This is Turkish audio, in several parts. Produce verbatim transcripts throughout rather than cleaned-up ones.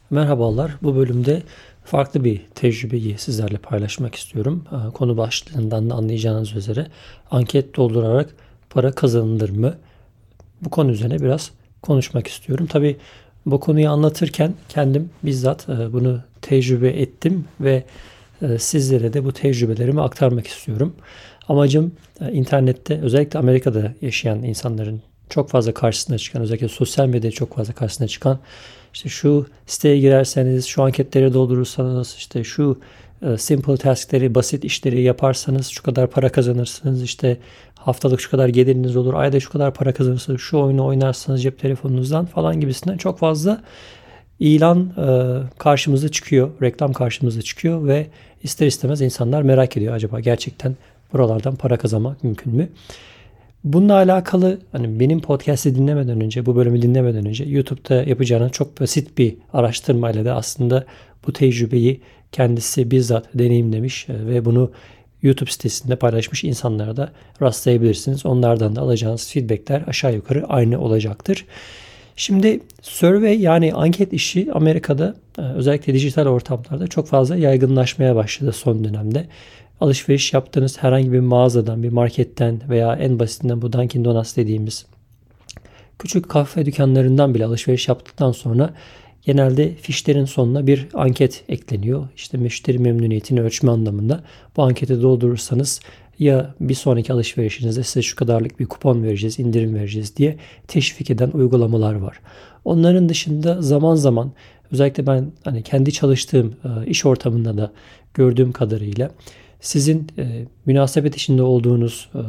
Merhabalar. Bu bölümde farklı bir tecrübeyi sizlerle paylaşmak istiyorum. Ee, Konu başlığından da anlayacağınız üzere anket doldurarak para kazanılır mı? Bu konu üzerine biraz konuşmak istiyorum. Tabii bu konuyu anlatırken kendim bizzat e, bunu tecrübe ettim ve e, sizlere de bu tecrübelerimi aktarmak istiyorum. Amacım e, internette özellikle Amerika'da yaşayan insanların çok fazla karşısına çıkan, özellikle sosyal medyada çok fazla karşısına çıkan, işte şu siteye girerseniz, şu anketleri doldurursanız, işte şu e, simple task'leri, basit işleri yaparsanız şu kadar para kazanırsınız, işte haftalık şu kadar geliriniz olur, ayda şu kadar para kazanırsınız, şu oyunu oynarsanız cep telefonunuzdan falan gibisinden çok fazla ilan e, karşımıza çıkıyor, reklam karşımıza çıkıyor ve ister istemez insanlar merak ediyor, acaba gerçekten buralardan para kazanmak mümkün mü? Bununla alakalı hani benim podcast'i dinlemeden önce, bu bölümü dinlemeden önce YouTube'da yapacağınız çok basit bir araştırmayla da aslında bu tecrübeyi kendisi bizzat deneyimlemiş ve bunu YouTube sitesinde paylaşmış insanlara da rastlayabilirsiniz. Onlardan da alacağınız feedbackler aşağı yukarı aynı olacaktır. Şimdi survey, yani anket işi Amerika'da özellikle dijital ortamlarda çok fazla yaygınlaşmaya başladı son dönemde. Alışveriş yaptığınız herhangi bir mağazadan, bir marketten veya en basitinden bu Dunkin' Donuts dediğimiz küçük kahve dükkanlarından bile alışveriş yaptıktan sonra genelde fişlerin sonuna bir anket ekleniyor. İşte müşteri memnuniyetini ölçme anlamında bu anketi doldurursanız ya bir sonraki alışverişinizde size şu kadarlık bir kupon vereceğiz, indirim vereceğiz diye teşvik eden uygulamalar var. Onların dışında zaman zaman özellikle ben hani kendi çalıştığım iş ortamında da gördüğüm kadarıyla sizin e, münasebet içinde olduğunuz e,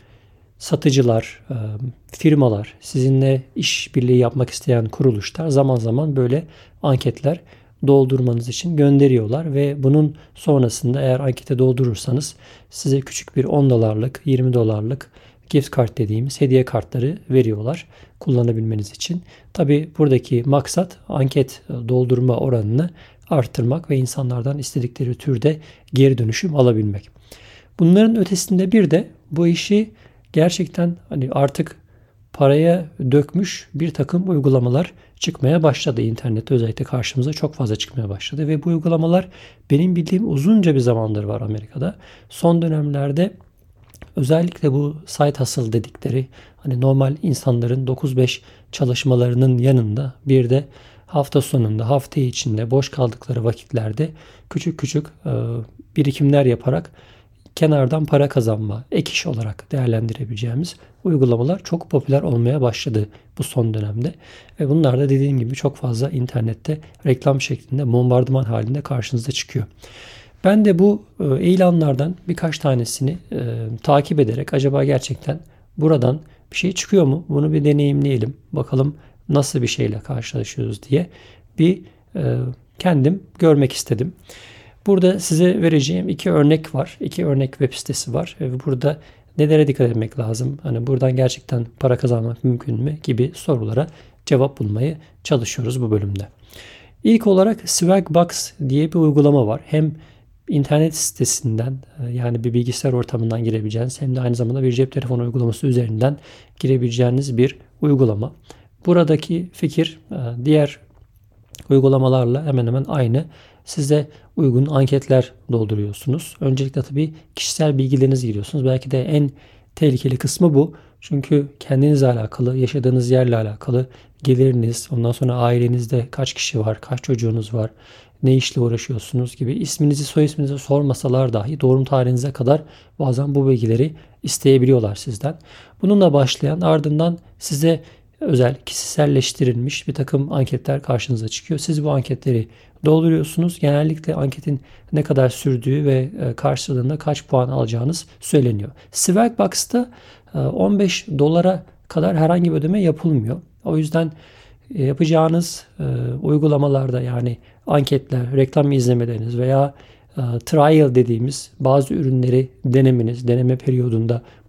satıcılar, e, firmalar, sizinle işbirliği yapmak isteyen kuruluşlar zaman zaman böyle anketler doldurmanız için gönderiyorlar ve bunun sonrasında eğer ankete doldurursanız size küçük bir on dolarlık, yirmi dolarlık gift kart dediğimiz hediye kartları veriyorlar kullanabilmeniz için. Tabi buradaki maksat anket doldurma oranını arttırmak ve insanlardan istedikleri türde geri dönüşüm alabilmek. Bunların ötesinde bir de bu işi gerçekten hani artık paraya dökmüş bir takım uygulamalar çıkmaya başladı. İnternette özellikle karşımıza çok fazla çıkmaya başladı ve bu uygulamalar benim bildiğim uzunca bir zamandır var Amerika'da. Son dönemlerde özellikle bu side hustle dedikleri hani normal insanların dokuz beş çalışmalarının yanında bir de hafta sonunda, hafta içinde boş kaldıkları vakitlerde küçük küçük e, birikimler yaparak kenardan para kazanma, ek iş olarak değerlendirebileceğimiz uygulamalar çok popüler olmaya başladı bu son dönemde. Ve bunlar da dediğim gibi çok fazla internette reklam şeklinde, bombardıman halinde karşınıza çıkıyor. Ben de bu e, ilanlardan birkaç tanesini e, takip ederek acaba gerçekten buradan bir şey çıkıyor mu? Bunu bir deneyimleyelim. Bakalım nasıl bir şeyle karşılaşıyoruz diye bir e, kendim görmek istedim. Burada size vereceğim iki örnek var. İki örnek web sitesi var. Ve burada nelere dikkat etmek lazım? Hani buradan gerçekten para kazanmak mümkün mü gibi sorulara cevap bulmaya çalışıyoruz bu bölümde. İlk olarak Swagbucks diye bir uygulama var. Hem internet sitesinden yani bir bilgisayar ortamından girebileceğiniz hem de aynı zamanda bir cep telefonu uygulaması üzerinden girebileceğiniz bir uygulama. Buradaki fikir diğer uygulamalarla hemen hemen aynı. Size uygun anketler dolduruyorsunuz. Öncelikle tabii kişisel bilgilerinizi giriyorsunuz. Belki de en tehlikeli kısmı bu. Çünkü kendinizle alakalı, yaşadığınız yerle alakalı, geliriniz, ondan sonra ailenizde kaç kişi var, kaç çocuğunuz var, ne işle uğraşıyorsunuz gibi isminizi, soy isminizi sormasalar dahi doğum tarihinize kadar bazen bu bilgileri isteyebiliyorlar sizden. Bununla başlayan ardından size özel, kişiselleştirilmiş bir takım anketler karşınıza çıkıyor. Siz bu anketleri dolduruyorsunuz. Genellikle anketin ne kadar sürdüğü ve karşılığında kaç puan alacağınız söyleniyor. Swagbucks'ta on beş dolara kadar herhangi bir ödeme yapılmıyor. O yüzden yapacağınız uygulamalarda yani anketler, reklam izlemeleriniz veya trial dediğimiz bazı ürünleri denemeniz, deneme periyodunda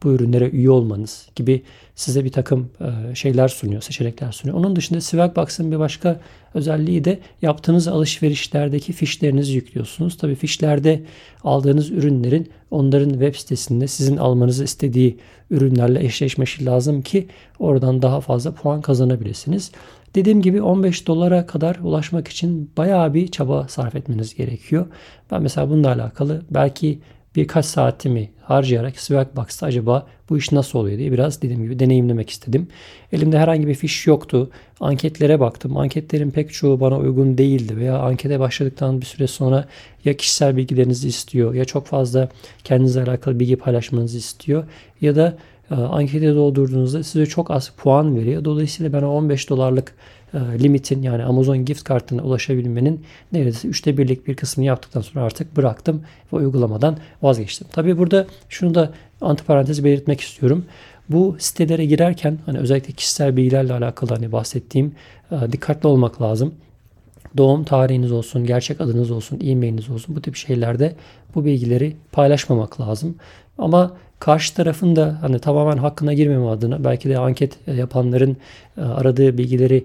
bu ürünlere üye olmanız gibi size bir takım e, şeyler sunuyor, seçenekler sunuyor. Onun dışında Swagbucks'ın bir başka özelliği de yaptığınız alışverişlerdeki fişlerinizi yüklüyorsunuz. Tabii fişlerde aldığınız ürünlerin onların web sitesinde sizin almanızı istediği ürünlerle eşleşmesi lazım ki oradan daha fazla puan kazanabilirsiniz. Dediğim gibi on beş dolara kadar ulaşmak için bayağı bir çaba sarf etmeniz gerekiyor. Ben mesela bununla alakalı belki birkaç saatimi harcayarak Swagbucks'ta acaba bu iş nasıl oluyor diye biraz dediğim gibi deneyimlemek istedim. Elimde herhangi bir fiş yoktu. Anketlere baktım. Anketlerin pek çoğu bana uygun değildi veya ankete başladıktan bir süre sonra ya kişisel bilgilerinizi istiyor ya çok fazla kendinizle alakalı bilgi paylaşmanızı istiyor ya da ankete doldurduğunuzda size çok az puan veriyor. Dolayısıyla ben o on beş dolarlık limitin yani Amazon gift kartına ulaşabilmenin neredeyse üçte birlik bir kısmını yaptıktan sonra artık bıraktım ve uygulamadan vazgeçtim. Tabii burada şunu da antiparantez belirtmek istiyorum. Bu sitelere girerken hani özellikle kişisel bilgilerle alakalı hani bahsettiğim dikkatli olmak lazım. Doğum tarihiniz olsun, gerçek adınız olsun, e-mailiniz olsun bu tip şeylerde bu bilgileri paylaşmamak lazım. Ama karşı tarafın da hani tamamen hakkına girmeme adına belki de anket yapanların aradığı bilgileri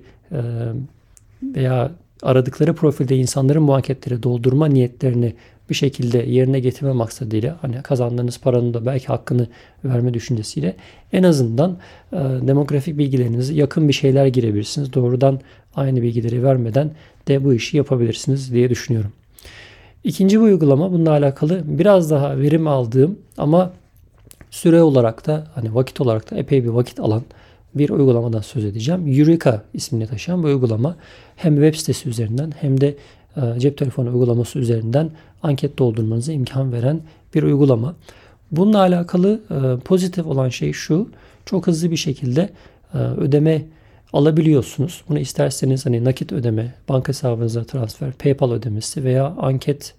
veya aradıkları profilde insanların bu anketleri doldurma niyetlerini bir şekilde yerine getirme maksadıyla hani kazandığınız paranın da belki hakkını verme düşüncesiyle en azından e, demografik bilgilerinizi yakın bir şeyler girebilirsiniz. Doğrudan aynı bilgileri vermeden de bu işi yapabilirsiniz diye düşünüyorum. İkinci bir uygulama bununla alakalı biraz daha verim aldığım ama süre olarak da hani vakit olarak da epey bir vakit alan bir uygulamadan söz edeceğim. Eureka ismini taşıyan bu uygulama hem web sitesi üzerinden hem de e, cep telefonu uygulaması üzerinden anket doldurmanıza imkan veren bir uygulama. Bununla alakalı e, pozitif olan şey şu. Çok hızlı bir şekilde e, ödeme alabiliyorsunuz. Bunu isterseniz hani nakit ödeme, banka hesabınıza transfer, PayPal ödemesi veya anket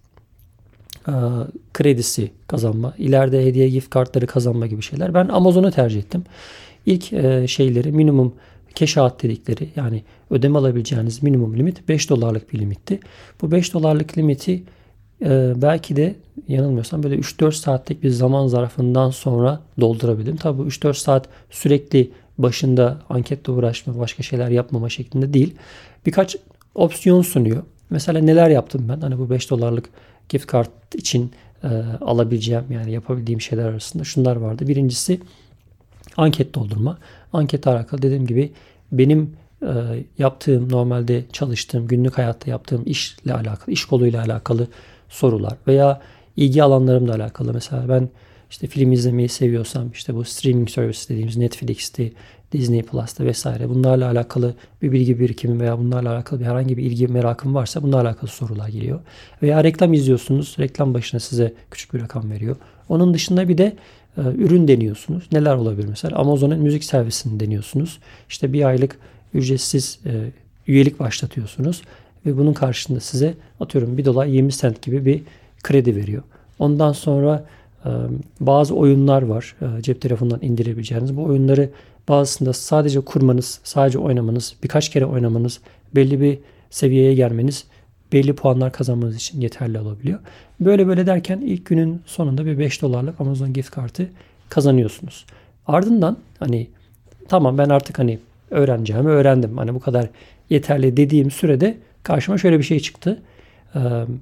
e, kredisi kazanma, ileride hediye gift kartları kazanma gibi şeyler. Ben Amazon'u tercih ettim. İlk e, şeyleri minimum cash out dedikleri yani ödeme alabileceğiniz minimum limit beş dolarlık bir limitti. Bu beş dolarlık limiti e, belki de yanılmıyorsam böyle üç dört saatlik bir zaman zarfından sonra doldurabildim. Tabi bu üç dört saat sürekli başında anketle uğraşma, başka şeyler yapmama şeklinde değil. Birkaç opsiyon sunuyor. Mesela neler yaptım ben? Hani bu beş dolarlık gift kart için e, alabileceğim yani yapabildiğim şeyler arasında şunlar vardı. Birincisi anket doldurma. Anketle alakalı dediğim gibi benim e, yaptığım, normalde çalıştığım, günlük hayatta yaptığım işle alakalı, iş koluyla alakalı sorular veya ilgi alanlarımla alakalı. Mesela ben işte film izlemeyi seviyorsam işte bu streaming service dediğimiz Netflix'ti, Disney Plus'ta vesaire bunlarla alakalı bir bilgi birikimi veya bunlarla alakalı bir herhangi bir ilgi merakım varsa bunlarla alakalı sorular geliyor. Veya reklam izliyorsunuz. Reklam başına size küçük bir rakam veriyor. Onun dışında bir de e, ürün deniyorsunuz. Neler olabilir mesela? Amazon'un müzik servisini deniyorsunuz. İşte bir aylık ücretsiz e, üyelik başlatıyorsunuz. Ve bunun karşılığında size atıyorum bir dolar yirmi sent gibi bir kredi veriyor. Ondan sonra e, bazı oyunlar var. E, cep telefonundan indirebileceğiniz. Bu oyunları bazısında sadece kurmanız, sadece oynamanız, birkaç kere oynamanız, belli bir seviyeye gelmeniz, belli puanlar kazanmanız için yeterli olabiliyor. Böyle böyle derken ilk günün sonunda bir beş dolarlık Amazon gift kartı kazanıyorsunuz. Ardından hani tamam ben artık hani öğreneceğimi öğrendim. Hani bu kadar yeterli dediğim sürede karşıma şöyle bir şey çıktı. Ee,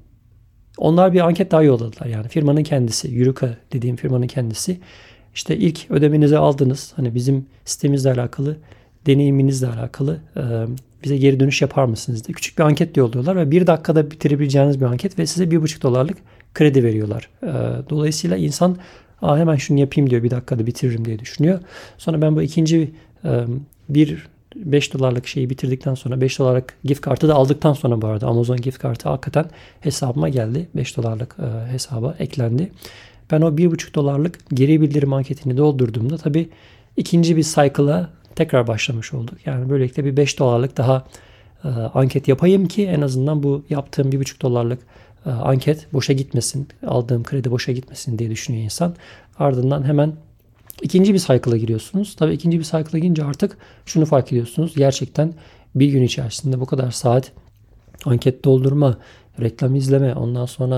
onlar bir anket daha yolladılar. Yani firmanın kendisi, Eureka dediğim firmanın kendisi. İşte ilk ödemenizi aldınız. Hani bizim sitemizle alakalı, deneyiminizle alakalı e, bize geri dönüş yapar mısınız diye küçük bir anket yolluyorlar ve bir dakikada bitirebileceğiniz bir anket ve size bir buçuk dolarlık kredi veriyorlar. E, dolayısıyla insan Aa, hemen şunu yapayım diyor bir dakikada bitiririm diye düşünüyor. Sonra ben bu ikinci e, bir beş dolarlık şeyi bitirdikten sonra beş dolarlık gift kartı da aldıktan sonra bu arada Amazon gift kartı hakikaten hesabıma geldi. beş dolarlık e, hesaba eklendi. Ben o bir buçuk dolarlık geri bildirim anketini doldurduğumda tabii ikinci bir cycle'a tekrar başlamış olduk. Yani böylelikle bir beş dolarlık daha e, anket yapayım ki en azından bu yaptığım bir buçuk dolarlık e, anket boşa gitmesin. Aldığım kredi boşa gitmesin diye düşünüyor insan. Ardından hemen ikinci bir cycle'a giriyorsunuz. Tabii ikinci bir cycle'a girince artık şunu fark ediyorsunuz. Gerçekten bir gün içerisinde bu kadar saat anket doldurma, reklam izleme, ondan sonra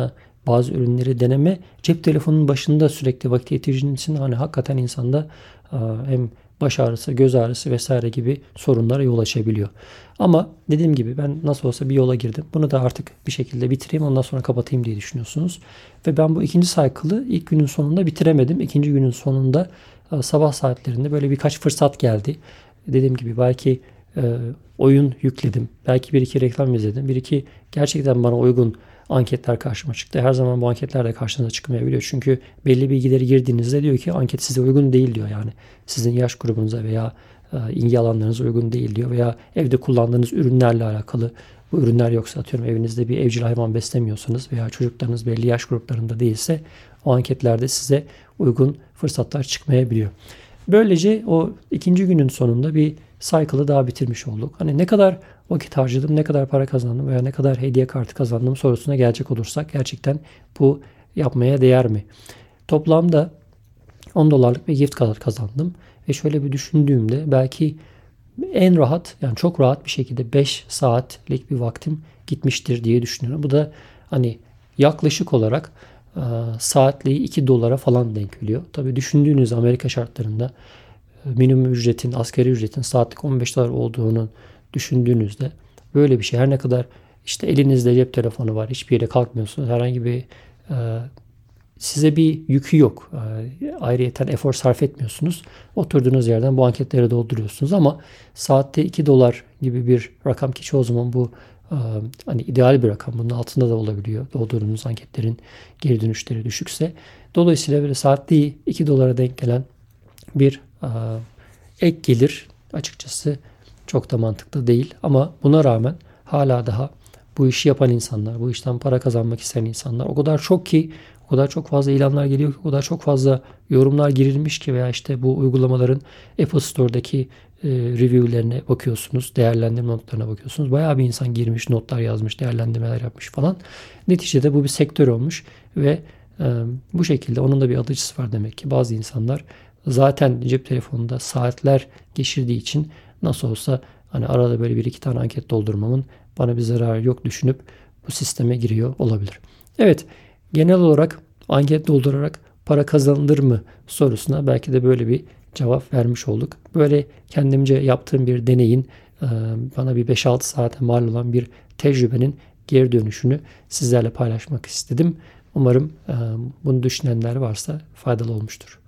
bazı ürünleri deneme, cep telefonunun başında sürekli vakit geçirdiğin için hani hakikaten insanda e, hem baş ağrısı, göz ağrısı vesaire gibi sorunlara yol açabiliyor. Ama dediğim gibi ben nasıl olsa bir yola girdim. Bunu da artık bir şekilde bitireyim, ondan sonra kapatayım diye düşünüyorsunuz. Ve ben bu ikinci cycle'ı ilk günün sonunda bitiremedim. İkinci günün sonunda e, sabah saatlerinde böyle birkaç fırsat geldi. Dediğim gibi belki e, oyun yükledim. Belki bir iki reklam izledim. Bir iki gerçekten bana uygun anketler karşıma çıktı. Her zaman bu anketler de karşınıza çıkmayabiliyor. Çünkü belli bilgileri girdiğinizde diyor ki anket size uygun değil diyor yani. Sizin yaş grubunuza veya e, ilgi alanlarınıza uygun değil diyor. Veya evde kullandığınız ürünlerle alakalı, bu ürünler yoksa, atıyorum evinizde bir evcil hayvan beslemiyorsanız veya çocuklarınız belli yaş gruplarında değilse, o anketlerde size uygun fırsatlar çıkmayabiliyor. Böylece o ikinci günün sonunda bir cycle'ı daha bitirmiş olduk. Hani ne kadar vakit harcadım, ne kadar para kazandım veya ne kadar hediye kartı kazandım sorusuna gelecek olursak, gerçekten bu yapmaya değer mi? Toplamda on dolarlık bir gift card kazandım. Ve şöyle bir düşündüğümde belki en rahat, yani çok rahat bir şekilde beş saatlik bir vaktim gitmiştir diye düşünüyorum. Bu da hani yaklaşık olarak e, saatliği iki dolara falan denk geliyor. Tabii düşündüğünüz Amerika şartlarında e, minimum ücretin, asgari ücretin saatlik on beş dolar olduğunu düşündüğünüzde, böyle bir şey, her ne kadar işte elinizde cep telefonu var, hiçbir yere kalkmıyorsunuz, herhangi bir e, size bir yükü yok. E, ayrıyeten efor sarf etmiyorsunuz. Oturduğunuz yerden bu anketleri dolduruyorsunuz ama saatte iki dolar gibi bir rakam, ki çoğu zaman bu e, hani ideal bir rakam. Bunun altında da olabiliyor. Doldurduğunuz anketlerin geri dönüşleri düşükse. Dolayısıyla böyle saatliği iki dolara denk gelen bir e, ek gelir açıkçası çok da mantıklı değil. Ama buna rağmen hala daha bu işi yapan insanlar, bu işten para kazanmak isteyen insanlar o kadar çok ki, o kadar çok fazla ilanlar geliyor ki, o kadar çok fazla yorumlar girilmiş ki, veya işte bu uygulamaların Apple Store'daki e, review'lerine bakıyorsunuz, değerlendirme notlarına bakıyorsunuz. Bayağı bir insan girmiş, notlar yazmış, değerlendirmeler yapmış falan. Neticede bu bir sektör olmuş ve e, bu şekilde onun da bir alıcısı var demek ki. Bazı insanlar zaten cep telefonunda saatler geçirdiği için nasıl olsa hani arada böyle bir iki tane anket doldurmamın bana bir zararı yok düşünüp bu sisteme giriyor olabilir. Evet, genel olarak anket doldurarak para kazanılır mı sorusuna belki de böyle bir cevap vermiş olduk. Böyle kendimce yaptığım bir deneyin, bana bir beş altı saate mal olan bir tecrübenin geri dönüşünü sizlerle paylaşmak istedim. Umarım bunu düşünenler varsa faydalı olmuştur.